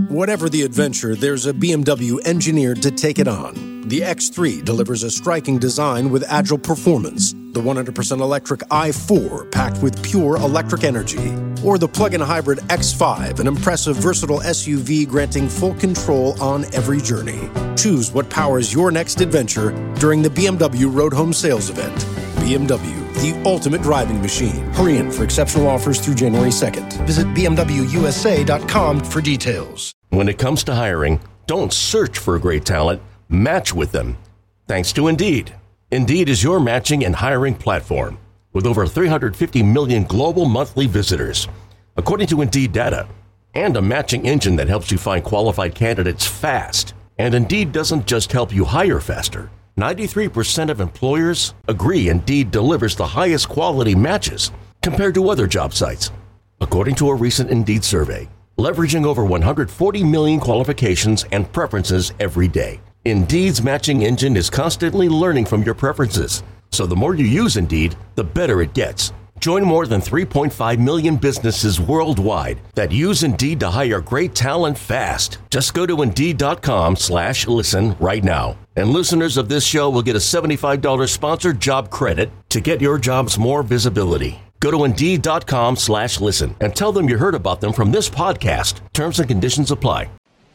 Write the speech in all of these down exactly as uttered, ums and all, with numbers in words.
Whatever the adventure, there's a B M W engineered to take it on. The X three delivers a striking design with agile performance. The one hundred percent electric i four, packed with pure electric energy. Or the plug-in hybrid X five, an impressive, versatile S U V granting full control on every journey. Choose what powers your next adventure during the B M W Road Home Sales Event. B M W, the ultimate driving machine. Hurry in for exceptional offers through January second. Visit b m w u s a dot com for details. When it comes to hiring, don't search for great talent, match with them. Thanks to Indeed. Indeed is your matching and hiring platform with over three hundred fifty million global monthly visitors, according to Indeed data, and a matching engine that helps you find qualified candidates fast. And Indeed doesn't just help you hire faster. ninety-three percent of employers agree Indeed delivers the highest quality matches compared to other job sites, according to a recent Indeed survey, leveraging over one hundred forty million qualifications and preferences every day. Indeed's matching engine is constantly learning from your preferences, so the more you use Indeed, the better it gets. Join more than three point five million businesses worldwide that use Indeed to hire great talent fast. Just go to Indeed.com slash listen right now. And listeners of this show will get a seventy-five dollars sponsored job credit to get your jobs more visibility. Go to Indeed.com slash listen and tell them you heard about them from this podcast. Terms and conditions apply.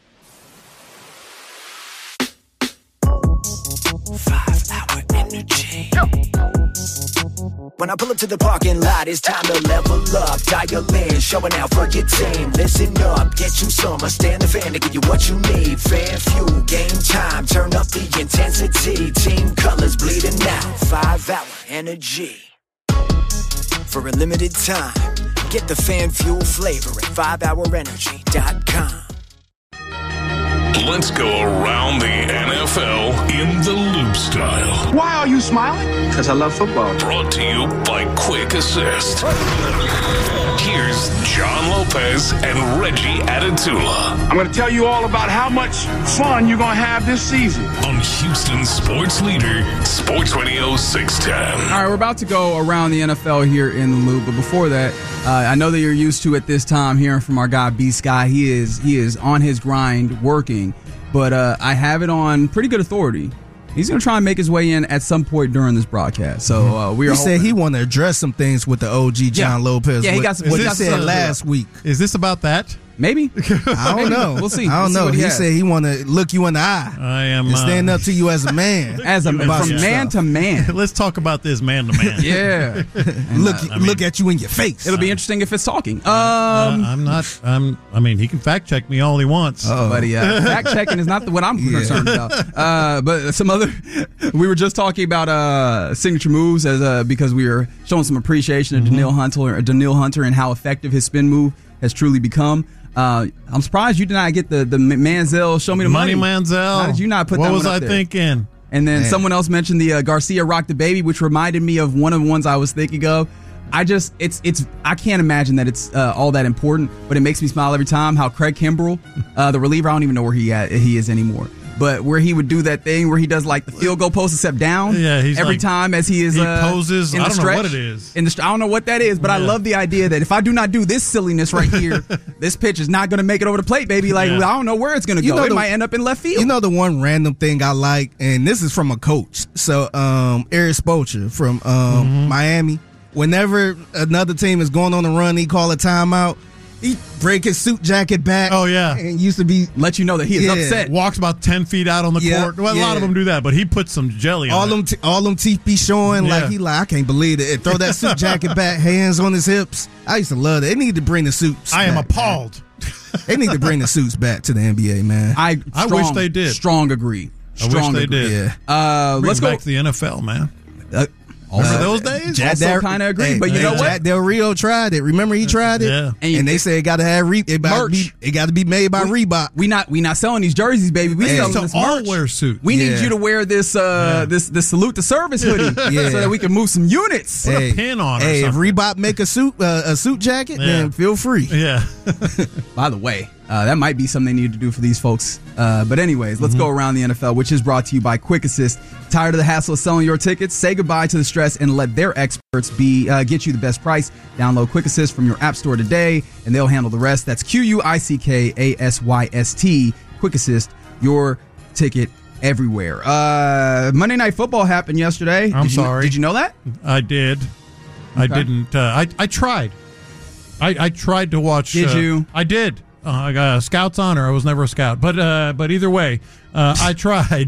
Five hour energy. When I pull up to the parking lot, it's time to level up. Dial in, showing out for your team. Listen up, get you some. I stand the fan to give you what you need. Fan fuel, game time. Turn up the intensity. Team colors bleeding out. Five hour energy. For a limited time, get the fan fuel flavor at five hour energy dot com. Let's go around the N F L in the Loop style. Why are you smiling? Because I love football. Brought to you by Quick Assist. Here's John Lopez and Reggie Adatula. I'm going to tell you all about how much fun you're going to have this season. On Houston Sports Leader, Sports Radio six ten. All right, we're about to go around the N F L here in the Loop, but before that, uh, I know that you're used to at this time hearing from our guy B Sky. He is he is on his grind working, but uh, I have it on pretty good authority. He's going to try and make his way in at some point during this broadcast. So uh, we are. He said he want to address some things with the O G John yeah. Lopez. Yeah, he got some. What he he got said some, last week. Is this about that? Maybe. I don't know. We'll see. I don't we'll know. He, he has. said he want to look you in the eye. I am and stand uh, up to you as a man. As a from man to man. Let's talk about this man to man. Yeah. And, look, uh, I mean, look at you in your face. It'll be interesting if it's talking. Um, uh, I'm not. I'm. I mean, he can fact check me all he wants. Uh-oh. But yeah, fact checking is not the, what I'm yeah. concerned about. Uh, but some other, we were just talking about uh, signature moves as uh, because we were showing some appreciation of mm-hmm. Danielle Hunter, Danielle Hunter, and how effective his spin move has truly become. Uh, I'm surprised you did not get the the Manziel show me the money. Money Manziel. How did you not put what that was one up I there? thinking? And then Man. someone else mentioned the uh, Garcia Rock the Baby, which reminded me of one of the ones I was thinking of. I just, it's, it's, I can't imagine that it's uh, all that important, but it makes me smile every time how Craig Kimbrell, uh, the reliever, I don't even know where he at, he is anymore. But where he would do that thing where he does like the field goal post and step down yeah, he's every like, time as he is he uh, poses. in the I don't stretch, know what it is. In the, I don't know what that is, but yeah. I love the idea that if I do not do this silliness right here, this pitch is not going to make it over the plate, baby. Like yeah. I don't know where it's going to go. It the, might end up in left field. You know the one random thing I like, and this is from a coach. So um, Eric Spoelstra from um, mm-hmm. Miami. Whenever another team is going on a run, he call a timeout. He break his suit jacket back. Oh, yeah. And used to be... Let you know that he is yeah. upset. Walks about ten feet out on the yep, court. Well, a yeah. lot of them do that, but he puts some jelly on all it. them t- All them teeth be showing. Yeah. Like, he like, I can't believe it. And throw that suit jacket back, hands on his hips. I used to love that. They need to bring the suits I back, am appalled. They need to bring the suits back to the N B A, man. I, strong, I wish they did. Strong agree. Strong I wish they agree. did. Yeah. Uh, bring let's back go. to the N F L, man. Uh, Remember those days? Jack also Del- kind of agree, hey, but you hey, know what? Jack Del Rio tried it. Remember he tried it? Yeah. And, and they said it got to have re- it got to be it got to be made by we, Reebok. We not we not selling these jerseys, baby. We hey, selling to this all merch. wear suits. We yeah. need you to wear this uh yeah. this this salute to service hoodie yeah. so that we can move some units. Put hey, a pin on. Hey, or if something. Reebok make a suit uh, a suit jacket, Yeah. then feel free. Yeah. By the way, Uh, that might be something they need to do for these folks. Uh, but anyways, let's mm-hmm. go around the N F L, which is brought to you by Quick Assist. Tired of the hassle of selling your tickets? Say goodbye to the stress and let their experts be uh, get you the best price. Download Quick Assist from your app store today, and they'll handle the rest. That's Q U I C K A S Y S T. Quick Assist, your ticket everywhere. Uh, Monday Night Football happened yesterday. I'm did you, sorry. Did you know that? I did. I Okay. didn't. Uh, I I tried. I, I tried to watch. Did uh, you? I did. Uh, I got a scout's honor. I was never a scout, but uh, but either way, uh, I tried.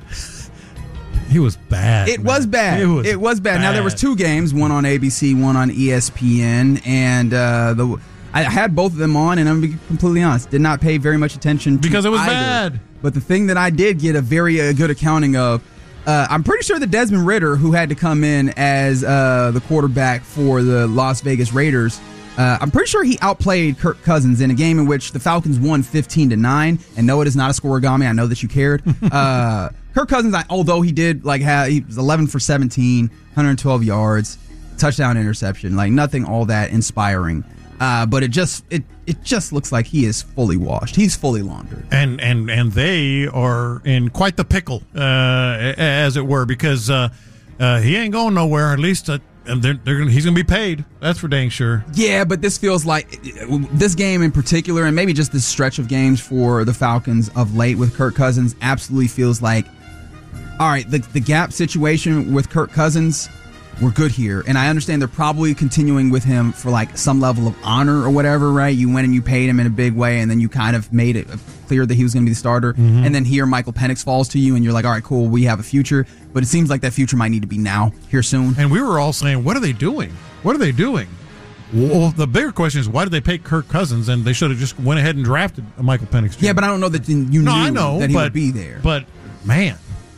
He was bad. It man. was bad. It was. It was bad. Now there was bad. two games, one on A B C, one on E S P N, and uh, the I had both of them on, and I'm gonna be completely honest, did not pay very much attention to Because it was either. bad. But the thing that I did get a very uh, good accounting of, uh, I'm pretty sure that Desmond Ridder, who had to come in as uh, the quarterback for the Las Vegas Raiders, uh, I'm pretty sure he outplayed Kirk Cousins in a game in which the Falcons won fifteen to nine. And no, it is not a scoregami. I know that you cared. uh, Kirk Cousins, although he did like have, he was eleven for seventeen, one hundred twelve yards, touchdown, interception, like nothing all that inspiring. Uh, but it just it it just looks like he is fully washed. He's fully laundered. and and and they are in quite the pickle, uh, as it were, because uh, uh, he ain't going nowhere. At least, uh, and they're, they're gonna, he's going to be paid. That's for dang sure. Yeah, but this feels like this game in particular, and maybe just this stretch of games for the Falcons of late with Kirk Cousins, absolutely feels like, all right, the the gap situation with Kirk Cousins, we're good here. And I understand they're probably continuing with him for like some level of honor or whatever, right? You went and you paid him in a big way, and then you kind of made it clear that he was going to be the starter. Mm-hmm. And then here, Michael Penix falls to you, and you're like, all right, cool, we have a future. But it seems like that future might need to be now, here soon. And we were all saying, what are they doing? What are they doing? Well, the bigger question is, why did they pay Kirk Cousins? And they should have just went ahead and drafted a Michael Penix Junior Yeah, but I don't know that you no, knew I know, that he but, would be there. But, man,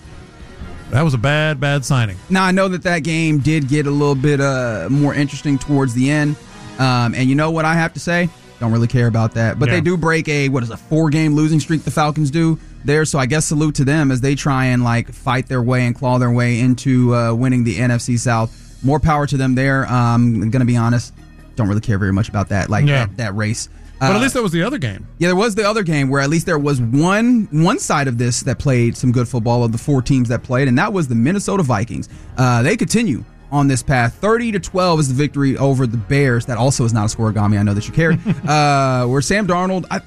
that was a bad, bad signing. Now, I know that that game did get a little bit uh, more interesting towards the end. Um, and you know what I have to say? Don't really care about that. But Yeah. they do break a, what is a four-game losing streak the Falcons do there. So I guess salute to them as they try and like fight their way and claw their way into uh, winning the N F C South. More power to them there. Um, I'm going to be honest. Don't really care very much about that, like Yeah. that, that race. But Uh, at least that was the other game. Yeah, there was the other game where at least there was one one side of this that played some good football of the four teams that played, and that was the Minnesota Vikings. Uh, they continue on this path. thirty to twelve is the victory over the Bears. That also is not a scoregami. I know that you care. uh, where Sam Darnold, I,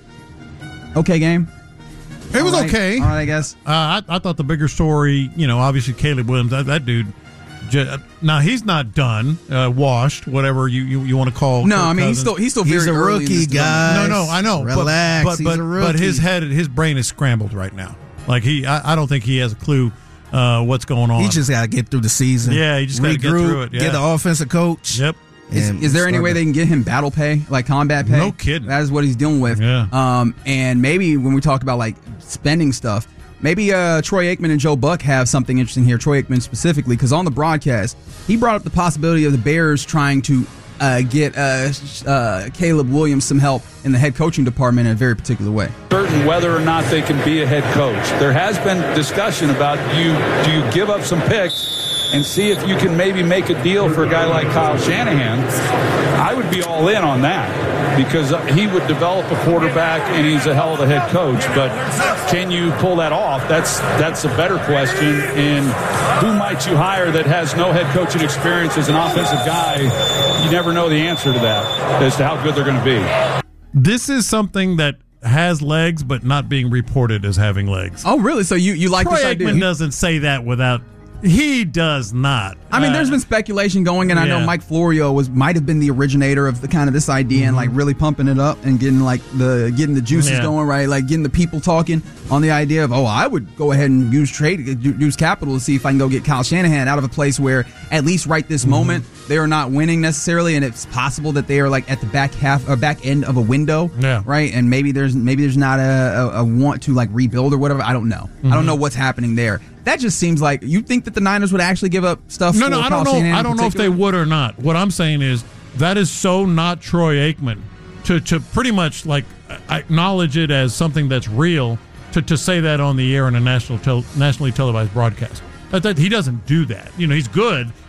okay game. It was All right. okay. All right, I guess. Uh, I, I thought the bigger story, you know, obviously Caleb Williams, that, that dude. Ju- now he's not done, uh, washed, whatever you, you, you want to call. No, Kirk I mean he's Cousins. still he's still He's very a early in rookie, this development. guys. No, no, I know. but- Relax, But he's but, a but his rookie. head, his brain is scrambled right now. Like he, I, I don't think he has a clue uh, what's going on. He just got to get through the season. Yeah, he just gotta get Regroup, through it, yeah. Get the offensive coach. Yep. Is, and is there any start way to- they can get him battle pay, like combat pay? No kidding. That is what he's dealing with. Yeah. Um, and maybe when we talk about like spending stuff, maybe uh, Troy Aikman and Joe Buck have something interesting here. Troy Aikman specifically, because on the broadcast, he brought up the possibility of the Bears trying to uh, get uh, uh, Caleb Williams some help in the head coaching department in a very particular way. Certain whether or not they can be a head coach. There has been discussion about you. Do you give up some picks and see if you can maybe make a deal for a guy like Kyle Shanahan? I would be all in on that because he would develop a quarterback and he's a hell of a head coach. But can you pull that off? That's that's a better question. And who might you hire that has no head coaching experience as an offensive guy? You never know the answer to that as to how good they're going to be. This is something that has legs, but not being reported as having legs. Oh, really? So you, you like Troy this idea? Aikman doesn't say that without. He does not. I mean, Uh, there's been speculation going, and I know yeah. Mike Florio was might have been the originator of the kind of this idea Mm-hmm. and like really pumping it up and getting like the getting the juices Yeah. going, right? Like getting the people talking on the idea of, oh, I would go ahead and use trade, use capital to see if I can go get Kyle Shanahan out of a place where at least right this Mm-hmm. moment they are not winning necessarily, and it's possible that they are like at the back half or back end of a window, Yeah. right? And maybe there's maybe there's not a, a, a want to like rebuild or whatever. I don't know. I Mm-hmm. don't know what's happening there. That just seems like you think that the Niners would actually give up stuff. No, for no, I Kyle don't know. Shanahan I in don't know if they particular? would or not. What I'm saying is that is so not Troy Aikman to to pretty much like acknowledge it as something that's real to, to say that on the air in a national tel- nationally televised broadcast. That, that he doesn't do that. You know, he's good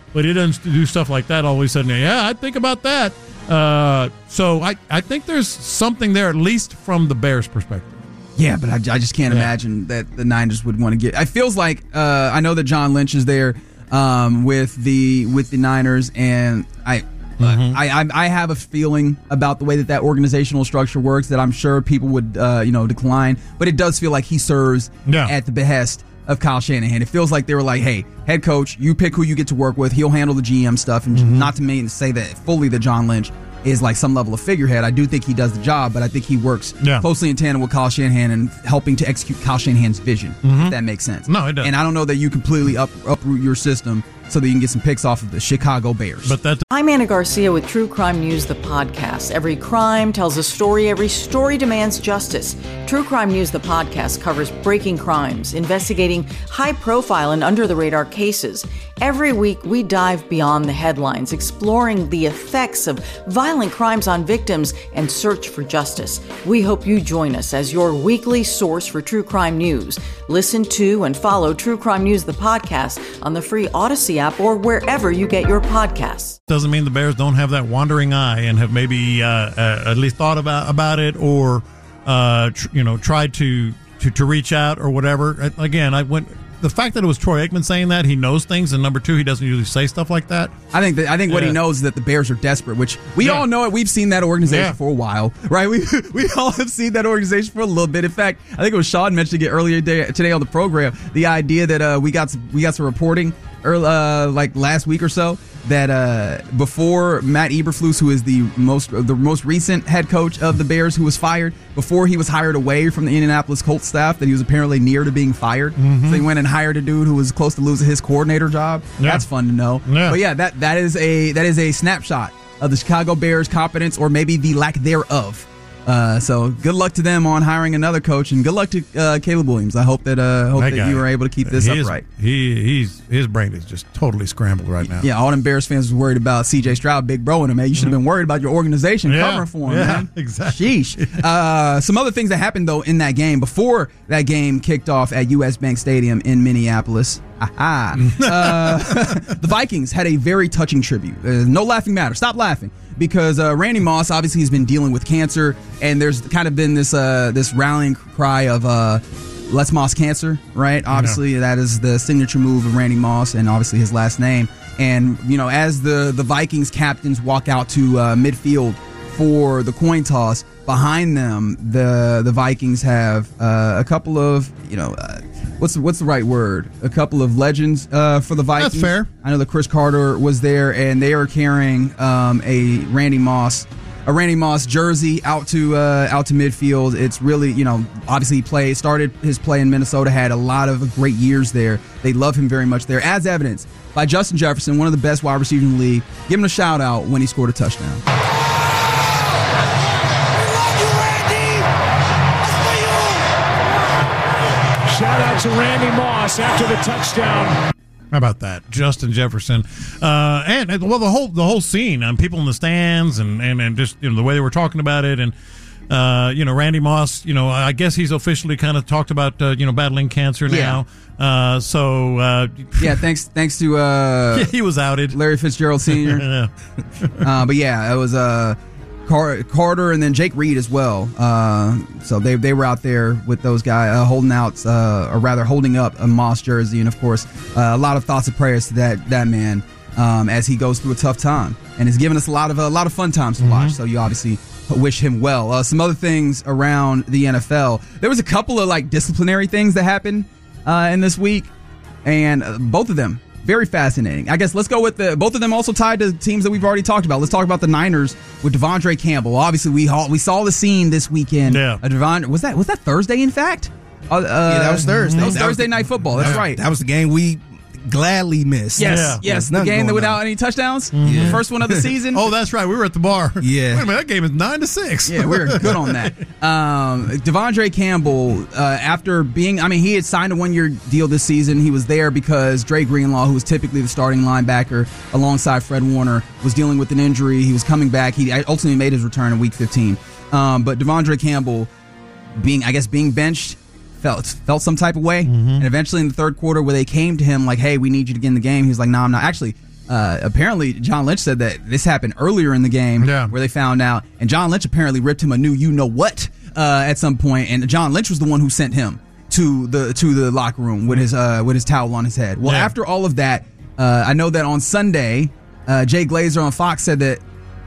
but he doesn't do stuff like that all of a sudden. Yeah, I think about that. Uh, so I, I think there's something there, at least from the Bears' perspective. Yeah, but I, I just can't Yeah. imagine that the Niners would want to get. It feels like uh, I know that John Lynch is there um, with the with the Niners, and I, Mm-hmm. I, I I have a feeling about the way that that organizational structure works that I'm sure people would uh, you know decline, but it does feel like he serves Yeah. at the behest of Kyle Shanahan. It feels like they were like, hey, head coach, you pick who you get to work with. He'll handle the G M stuff, and Mm-hmm. not to mean to say that fully that John Lynch is like some level of figurehead. I do think he does the job, but I think he works Yeah. closely in tandem with Kyle Shanahan and helping to execute Kyle Shanahan's vision, if that makes sense. No, it does. And I don't know that you completely up, uproot your system so that you can get some picks off of the Chicago Bears. But that's I'm Anna Garcia with True Crime News, the podcast. Every crime tells a story. Every story demands justice. True Crime News, the podcast, covers breaking crimes, investigating high-profile and under-the-radar cases. Every week, we dive beyond the headlines, exploring the effects of violent crimes on victims and search for justice. We hope you join us as your weekly source for true crime news. Listen to and follow True Crime News, the podcast, on the free Odyssey app or wherever you get your podcasts. doesn't mean the Bears don't have that wandering eye and have maybe uh, uh, at least thought about about it or uh, tr- you know tried to, to to reach out or whatever. Again, I went. The fact that it was Troy Aikman saying that, he knows things, and number two, he doesn't usually say stuff like that. I think that I think what Yeah. he knows is that the Bears are desperate, which we Yeah. all know it. We've seen that organization Yeah. for a while, right? We we all have seen that organization for a little bit. In fact, I think it was Sean mentioned it earlier day, today on the program. The idea that uh, we got some, we got some reporting early, uh, like last week or so that uh, before Matt Eberflus, who is the most the most recent head coach of the Bears, who was fired before he was hired away from the Indianapolis Colts staff, that he was apparently near to being fired. Mm-hmm. So he went and hired a dude who was close to losing his coordinator job. Yeah. That's fun to know. Yeah. But yeah, that that is a that is a snapshot of the Chicago Bears' competence, or maybe the lack thereof. Uh, so good luck to them on hiring another coach, and good luck to uh, Caleb Williams. I hope that uh, hope That that, guy, you were able to keep this he is- upright. he he's his brain is just totally scrambled right now. Yeah, all them Bears fans was worried about C J Stroud, big bro, in him. Man, you should have been worried about your organization Yeah, covering for him, yeah, man. exactly. Sheesh. Uh, some other things that happened though in that game before that game kicked off at U S Bank Stadium in Minneapolis. Aha. uh, the Vikings had a very touching tribute. Uh, no laughing matter. Stop laughing. Because uh, Randy Moss obviously has been dealing with cancer, and there's kind of been this uh, this rallying cry of uh, "Let's Moss Cancer," right? Obviously, that is the signature move of Randy Moss, and obviously his last name. And you know, as the the Vikings captains walk out to uh, midfield for the coin toss, behind them, the the Vikings have uh, a couple of you know. Uh, What's what's the right word? A couple of legends uh, for the Vikings. That's fair. I know that Chris Carter was there, and they are carrying um, a Randy Moss, a Randy Moss jersey out to uh, out to midfield. It's really, you know, obviously he played started his play in Minnesota, had a lot of great years there. They love him very much there, as evidenced by Justin Jefferson, one of the best wide receivers in the league. Give him a shout out when he scored a touchdown. Shout out to Randy Moss after the touchdown. How about that, Justin Jefferson, uh, and and, well the whole the whole scene, um, people in the stands, and, and, and just you know the way they were talking about it, and uh, you know Randy Moss, you know I guess he's officially kind of talked about uh, you know battling cancer now. Uh, so uh, yeah, thanks thanks to uh, he was outed, Larry Fitzgerald Senior yeah. uh, but yeah, it was uh, Car- Carter and then Jake Reed as well. Uh, so they they were out there with those guys uh, holding out, uh, or rather holding up a Moss jersey, and of course uh, a lot of thoughts and prayers to that that man um, as he goes through a tough time, and has given us a lot of a lot of fun times to mm-hmm. watch. So you obviously wish him well. Uh, some other things around the N F L. There was a couple of like disciplinary things that happened uh, in this week, and uh, both of them very fascinating. I guess let's go with the both of them also tied to teams that we've already talked about. Let's talk about the Niners with Devondre Campbell. Obviously, we we saw the scene this weekend. Yeah, uh, Devon, was that was that Thursday? In fact, uh, uh, yeah, that was Thursday. That was that Thursday was the, night football. That's that, right. That was the game we gladly missed. Yes, yeah. yes, the game that without on. any touchdowns, mm-hmm. the first one of the season. Oh, that's right. We were at the bar. Yeah, wait a minute, that game is nine to six. Yeah, we were good on that. Um, Devondre Campbell, uh, after being, I mean, he had signed a one-year deal this season. He was there because Dre Greenlaw, who was typically the starting linebacker alongside Fred Warner, was dealing with an injury. He was coming back. He ultimately made his return in Week fifteen. Um, but Devondre Campbell, being, I guess, being benched. Felt felt some type of way, mm-hmm. and eventually in the third quarter, where they came to him like, "Hey, we need you to get in the game," he was like, "No, nah, I'm not." Actually, Uh, apparently, John Lynch said that this happened earlier in the game yeah. where they found out, and John Lynch apparently ripped him a new you know what uh, at some point, and John Lynch was the one who sent him to the to the locker room with his uh, with his towel on his head. Well, yeah. after all of that, uh, I know that on Sunday, uh, Jay Glazer on Fox said that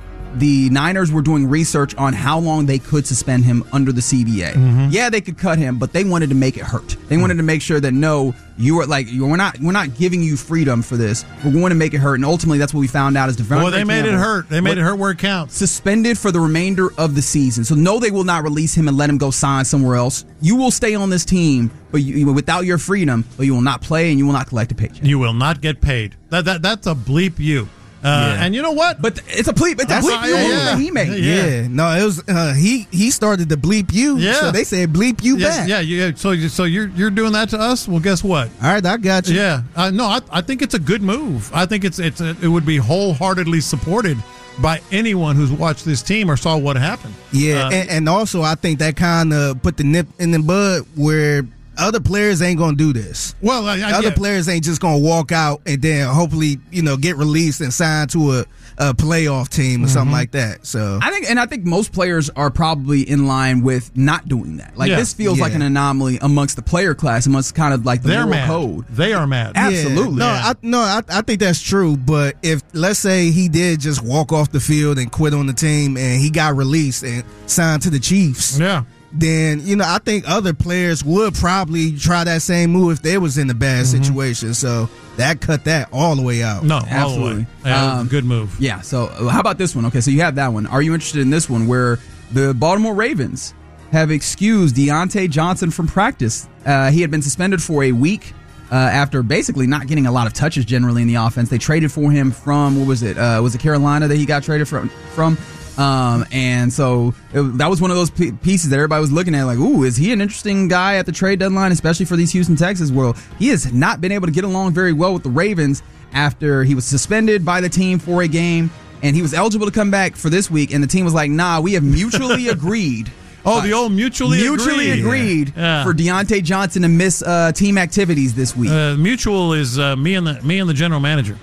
the Niners were doing research on how long they could suspend him under the C B A. Mm-hmm. Yeah, they could cut him, but they wanted to make it hurt. They wanted to make sure that no, you were like we're not we're not giving you freedom for this. We're going to make it hurt, and ultimately that's what we found out is Devontae Well, they made Campbell it hurt. They made it hurt where it counts. Suspended for the remainder of the season. So no, they will not release him and let him go sign somewhere else. You will stay on this team, but you, without your freedom, but you will not play and you will not collect a paycheck. You will not get paid. That that that's a bleep you. Uh, Yeah. And you know what? But it's a bleep. It's a bleep you yeah, yeah. that he made. Yeah. yeah, no, it was uh, he. He started to bleep you. Yeah. So they said bleep you yeah, back. Yeah, yeah. So so you're you're doing that to us? Well, guess what? All right, I got you. Yeah. Uh, no, I, I think it's a good move. I think it's it's a, it would be wholeheartedly supported by anyone who's watched this team or saw what happened. Yeah, Uh, and, and also I think that kind of put the nip in the bud where other players ain't gonna do this. Well, I, I, other yeah. players ain't just gonna walk out and then hopefully you know get released and sign to a, a playoff team or Mm-hmm. something like that. So I think, and I think most players are probably in line with not doing that. Like Yeah. this feels Yeah. like an anomaly amongst the player class, amongst kind of like the They're moral mad. code. They are mad. Yeah. Absolutely. No, Yeah. I, no, I, I think that's true. But if let's say he did just walk off the field and quit on the team, and he got released and signed to the Chiefs, Yeah. then you know I think other players would probably try that same move if they was in a bad Mm-hmm. situation. So that cut that all the way out. No, all the Absolutely. way. Yeah, Um, good move. Yeah. So uh, how about this one? Okay, so you have that one. Are you interested in this one where the Baltimore Ravens have excused Deontay Johnson from practice? Uh, he had been suspended for a week uh, after basically not getting a lot of touches generally in the offense. They traded for him from, what was it? Uh, was it Carolina that he got traded from? from? Um, and so it, that was one of those p- pieces that everybody was looking at like, ooh, is he an interesting guy at the trade deadline, especially for these Houston Texans? Well, he has not been able to get along very well with the Ravens after he was suspended by the team for a game, and he was eligible to come back for this week, and the team was like, nah, we have mutually agreed. Oh, the old mutually mutually agreed. agreed Yeah. for Deontay Johnson to miss uh, team activities this week. Uh, mutual is uh, me and the me and the general manager.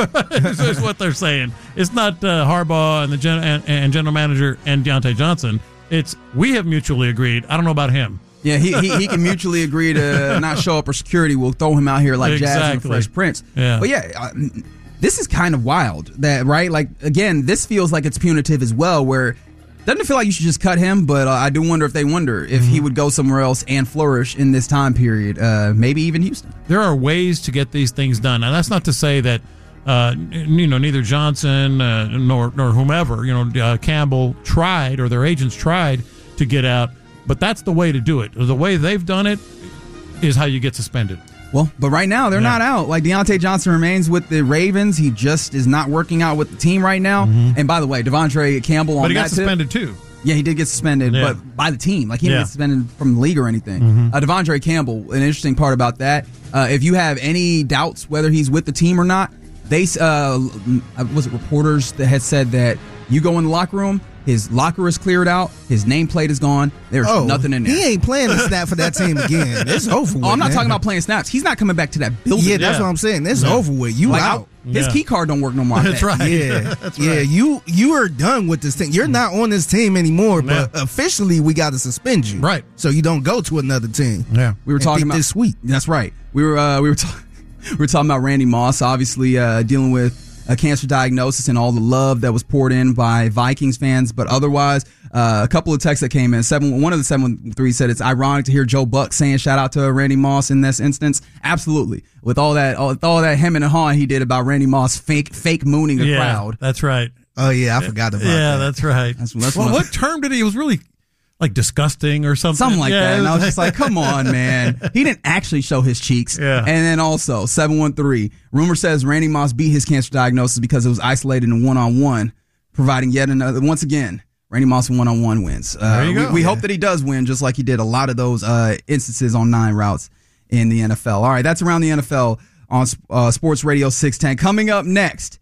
Is what they're saying. It's not uh, Harbaugh and the gen- and, and general manager and Deontay Johnson. It's we have mutually agreed. I don't know about him. Yeah, he, he he can mutually agree to not show up, or security will throw him out here like Jazz and Exactly. Fresh Prince. Yeah. But yeah, uh, this is kind of wild. That right? Like again, this feels like it's punitive as well. Where doesn't it feel like you should just cut him? But uh, I do wonder if they wonder if Mm-hmm. he would go somewhere else and flourish in this time period. Uh, maybe even Houston. There are ways to get these things done. Now, that's not to say that uh, n- you know neither Johnson uh, nor nor whomever you know uh, Campbell tried or their agents tried to get out, but that's the way to do it. The way they've done it is how you get suspended. Well, but right now they're Yeah. not out. Like Deontay Johnson remains with the Ravens. He just is not working out with the team right now. And by the way, Devontae Campbell on But he that got suspended too. Tip, yeah, he did get suspended, Yeah. but by the team. Like he didn't Yeah. get suspended from the league or anything. Mhm. Uh, Devontae Campbell, an interesting part about that, uh, if you have any doubts whether he's with the team or not, they uh, was it reporters that had said that you go in the locker room, his locker is cleared out, his nameplate is gone, there's Oh, nothing in there. he ain't playing the snap for that team again. It's over with. Oh, I'm not man. talking about playing snaps. He's not coming back to that building. Yeah, that's what I'm saying. It's over with. You Like, out. I- his Yeah. key card don't work no more. That's right. Yeah, That's yeah. right. You you are done with this thing. You're not on this team anymore. But officially, we got to suspend you. Right. So you don't go to another team. Yeah. We were And talking beat about this week. That's right. We were uh, we were talking we were talking about Randy Moss, obviously uh, dealing with a cancer diagnosis and all the love that was poured in by Vikings fans. But otherwise, uh, a couple of texts that came in. Seven one of the seven three said it's ironic to hear Joe Buck saying shout out to Randy Moss in this instance. Absolutely, with all that all, with all that hemming and hawing he did about Randy Moss fake fake mooning a Yeah, crowd. that's right. Oh yeah, I forgot about Yeah, that. that's right. That's, that's well, one of- what term did he? It was really like disgusting or something. Something like Yeah, that. it And I was just like, come on, man. He didn't actually show his cheeks. Yeah. And then also, seven one three, rumor says Randy Moss beat his cancer diagnosis because it was isolated in one-on-one, providing yet another, once again, Randy Moss one-on-one wins. Uh, There you go. We, we Yeah. hope that he does win, just like he did a lot of those uh, instances on nine routes in the N F L. All right, that's around the N F L on uh, Sports Radio six ten. Coming up next,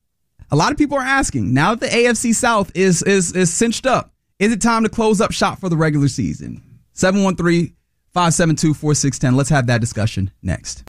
a lot of people are asking, now that the A F C South is is is cinched up, is it time to close up shop for the regular season? seven one three, five seven two, four six one zero. Let's have that discussion next.